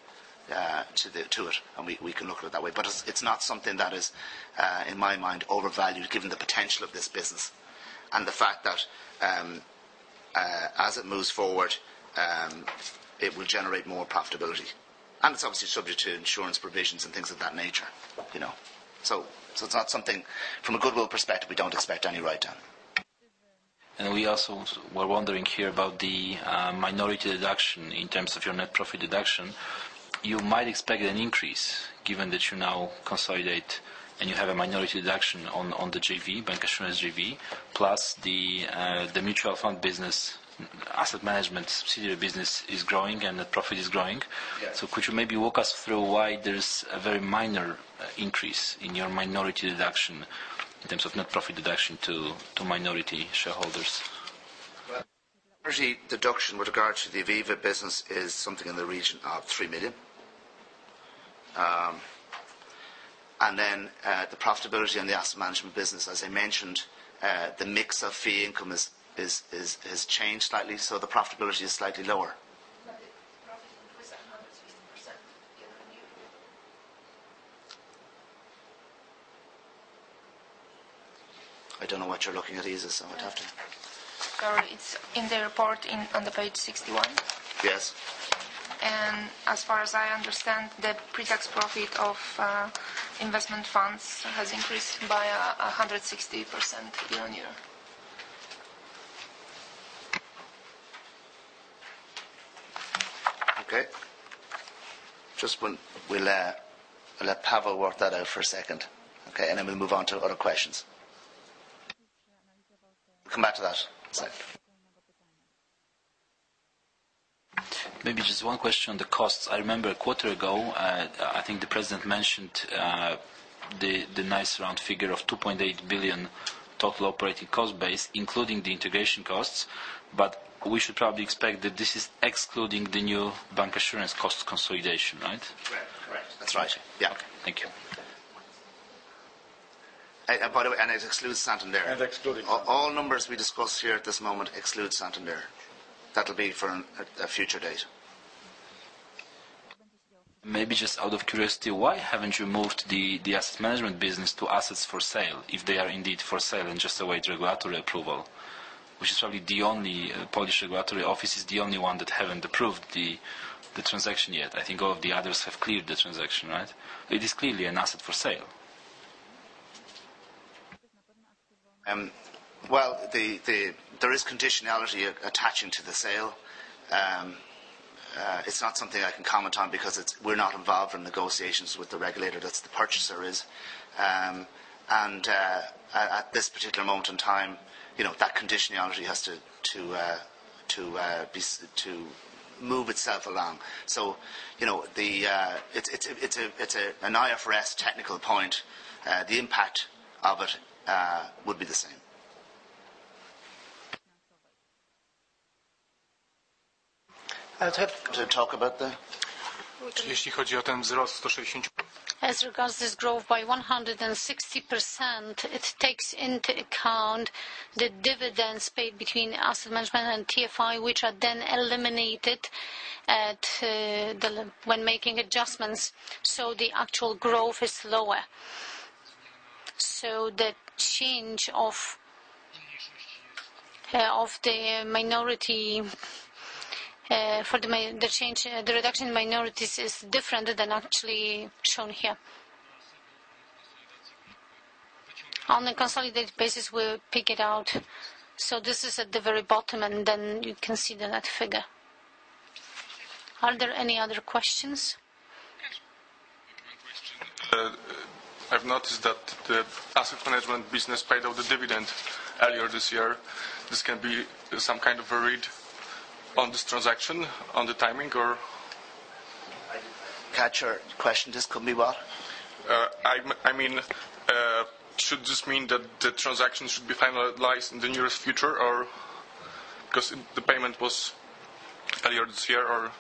uh, to, the, to it, and we, we can look at it that way. But it's, it's not something that is, uh, in my mind, overvalued given the potential of this business and the fact that um, uh, as it moves forward, um, it will generate more profitability. And it's obviously subject to insurance provisions and things of that nature, you know. So, so it's not something, from a goodwill perspective, we don't expect any write-down. And we also were wondering here about the uh, minority deduction in terms of your net profit deduction. You might expect an increase, given that you now consolidate and you have a minority deduction on, on the J V, bancassurance J V, plus the uh, the mutual fund business, asset management subsidiary business is growing and the profit is growing. Yeah. So could you maybe walk us through why there's a very minor uh, increase in your minority deduction in terms of net profit deduction to, to minority shareholders? Well, minority deduction with regard to the Aviva business is something in the region of three million. Um, and then uh, the profitability on the asset management business, as I mentioned, uh, the mix of fee income is, is, is, has changed slightly, so the profitability is slightly lower. I don't know what you're looking at, Isa, so I'd have to... Sorry, it's in the report in, on the page sixty-one. Yes. And as far as I understand, the pre-tax profit of uh, investment funds has increased by uh, one hundred sixty percent year on year. Okay. Just when we'll, uh, we'll let Pavel work that out for a second. Okay, and then we'll move on to other questions. We'll come back to that. Sorry. Maybe just one question on the costs. I remember a quarter ago, uh, I think the President mentioned uh, the, the nice round figure of two point eight billion total operating cost base, including the integration costs, but we should probably expect that this is excluding the new bancassurance cost consolidation, right? Correct, correct. That's right. Yeah. Okay, thank you. Uh, by the way, and it excludes Santander. And excluding all, all numbers we discuss here at this moment exclude Santander. That'll be for an, a, a future date. Maybe just out of curiosity, why haven't you moved the, the asset management business to assets for sale, if they are indeed for sale and just await regulatory approval? Which is probably the only, uh, Polish regulatory office is the only one that haven't approved the, the transaction yet. I think all of the others have cleared the transaction, right? It is clearly an asset for sale. Um, well, the, the, there is conditionality attaching to the sale. Um, uh, it's not something I can comment on because it's, we're not involved in negotiations with the regulator. That's the purchaser is. Um, and uh, at this particular moment in time, you know, that conditionality has to to uh, to uh, be to move itself along. So, you know, the uh, it's it's it's a it's a, an I F R S technical point. Uh, the impact of it uh, would be the same. I'd have to talk about the. Jeśli chodzi o ten wzrost sto sześćdziesiąt. As regards this growth by one hundred sixty percent, it takes into account the dividends paid between asset management and T F I, which are then eliminated at uh, the, when making adjustments. So the actual growth is lower. So the change of uh, of the minority. Uh, for the, the change, uh, the reduction in minorities is different than actually shown here. On a consolidated basis, we'll pick it out. So this is at the very bottom, and then you can see the net figure. Are there any other questions? Uh, I've noticed that the asset management business paid out the dividend earlier this year. This can be some kind of a read on this transaction, on the timing, or? Catch your question. This could be what? Uh, I, I mean, uh, should this mean that the transaction should be finalized in the nearest future, or because the payment was earlier this year, or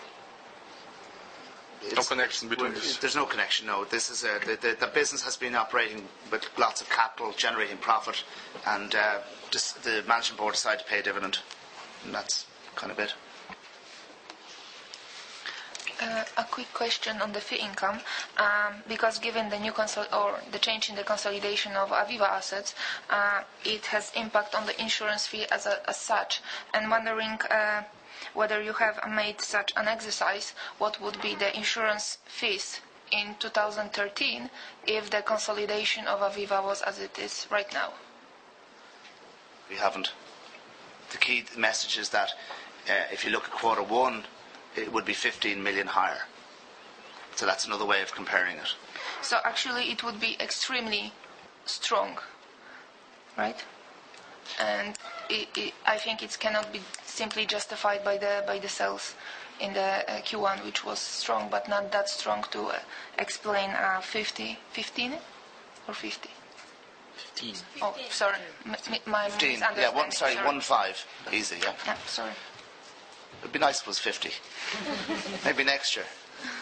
It's, no connection between Well, this? There's no connection, no. This is a, the, the, the business has been operating with lots of capital, generating profit, and uh, just the management board decided to pay a dividend, and that's kind of it. Uh, a quick question on the fee income, um, because given the new consol- or the change in the consolidation of Aviva assets, uh, it has impact on the insurance fee as, a, as such. And wondering uh, whether you have made such an exercise, what would be the insurance fees in two thousand thirteen if the consolidation of Aviva was as it is right now? We haven't. The key message is that uh, if you look at quarter one, it would be fifteen million higher. So that's another way of comparing it. So actually it would be extremely strong, right? And it, it, I think it cannot be simply justified by the by the sales in the uh, Q one, which was strong, but not that strong to uh, explain uh, fifty, fifteen or fifty? fifteen. Oh, sorry, M- m- my fifteen. misunderstanding. Yeah, one, sorry, sorry. one five. Easy, yeah. Yeah, sorry. It'd be nice if it was fifty. Maybe next year.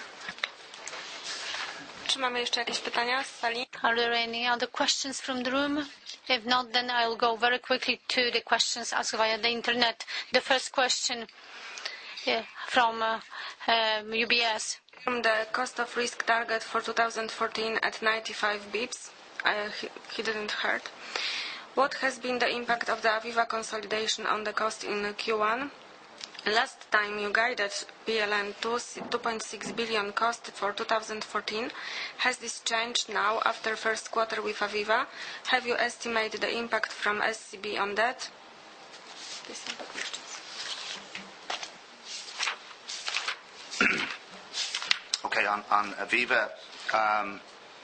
Czy mamy jeszcze jakieś pytania z sali? Are there any other questions from the room? If not, then I'll go very quickly to the questions asked via the internet. The first question yeah, from uh, um, U B S. From the cost of risk target for two thousand fourteen at ninety-five bips, uh, he, he didn't heard. What has been the impact of the Aviva consolidation on the cost in Q one? Last time you guided P L N two point six billion cost for two thousand fourteen. Has this changed now after first quarter with Aviva? Have you estimated the impact from S C B on that? These are the questions. Okay, on, on Aviva, um,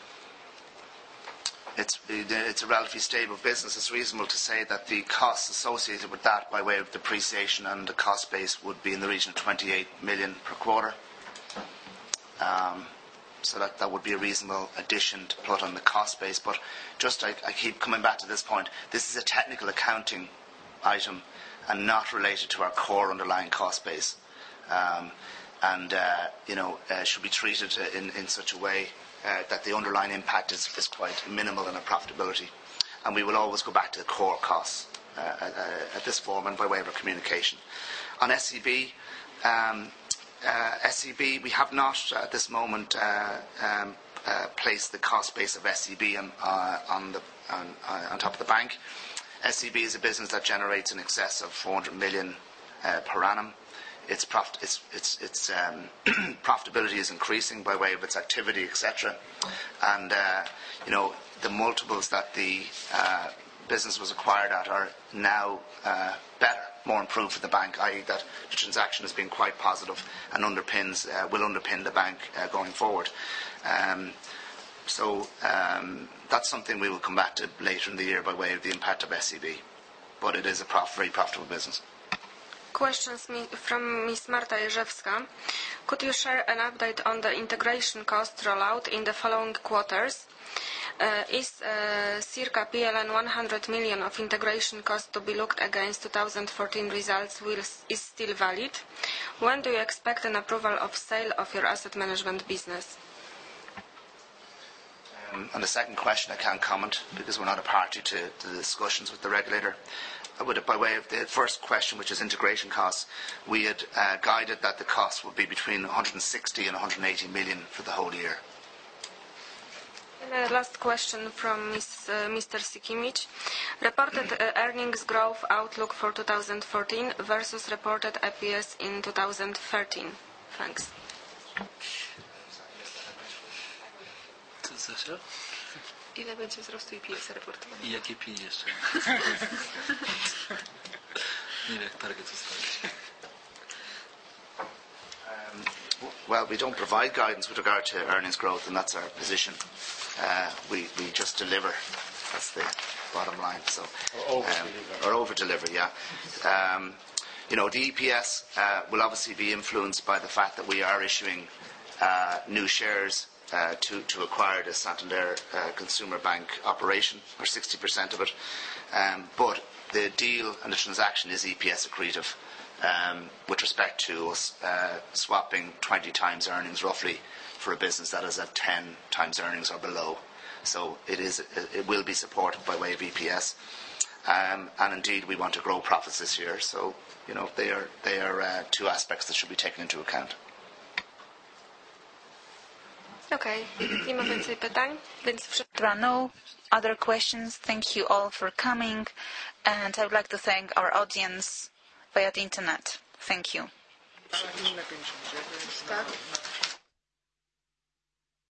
it's, it's a relatively stable business. It's reasonable to say that the costs associated with that by way of depreciation and the cost base would be in the region of twenty-eight million per quarter. Um, so that, that would be a reasonable addition to put on the cost base. But just I, I keep coming back to this point. This is a technical accounting item and not related to our core underlying cost base. Um, and, uh, you know, uh, should be treated in, in such a way Uh, that the underlying impact is, is quite minimal in our profitability. And we will always go back to the core costs uh, uh, at this form and by way of our communication. On S C B, um, uh, S C B, we have not uh, at this moment uh, um, uh, placed the cost base of S C B on, uh, on, the, on, uh, on top of the bank. S C B is a business that generates in excess of four hundred million uh, per annum. Its, prof- its, its, its um, profitability is increasing by way of its activity, et cetera. And, uh, you know, the multiples that the uh, business was acquired at are now uh, better, more improved for the bank, that is that the transaction has been quite positive and underpins, uh, will underpin the bank uh, going forward. Um, so um, that's something we will come back to later in the year by way of the impact of S C B. But it is a prof- very profitable business. Questions from Miz Marta Jerzewska. Could you share an update on the integration cost rollout in the following quarters? Uh, is uh, circa P L N one hundred million of integration cost to be looked against two thousand fourteen results will, is still valid? When do you expect an approval of sale of your asset management business? Um, on the second question, I can't comment because we're not a party to, to the discussions with the regulator. Would, by way of the first question, which is integration costs, we had uh, guided that the cost would be between one hundred sixty and one hundred eighty million for the whole year. And the last question from Miz, uh, Mister Sikimic. Reported uh, earnings growth outlook for two thousand fourteen versus reported E P S in two thousand thirteen. Thanks. Co za się? Ile będzie wzrostu I P S raportowany? I jakie pi jeszcze? Nie wiem, jak target ustalić. Um, well, we don't provide guidance with regard to earnings growth, and that's our position. Uh, we, we just deliver. That's the bottom line. So, or over-deliver. Um, or over-deliver, yeah. Um, you know, the E P S uh, will obviously be influenced by the fact that we are issuing uh, new shares Uh, to, to acquire the Santander uh, Consumer Bank operation, or sixty percent of it. Um, but the deal and the transaction is E P S accretive um, with respect to us uh, swapping twenty times earnings roughly for a business that is at ten times earnings or below. So it is it will be supported by way of E P S. Um, and indeed we want to grow profits this year. So, you know, they are, they are uh, two aspects that should be taken into account. Okej, nie ma więcej pytań, więc wszyscy... There are no other questions. Thank you all for coming, and I would like to thank our audience via the internet. Thank you. Tak.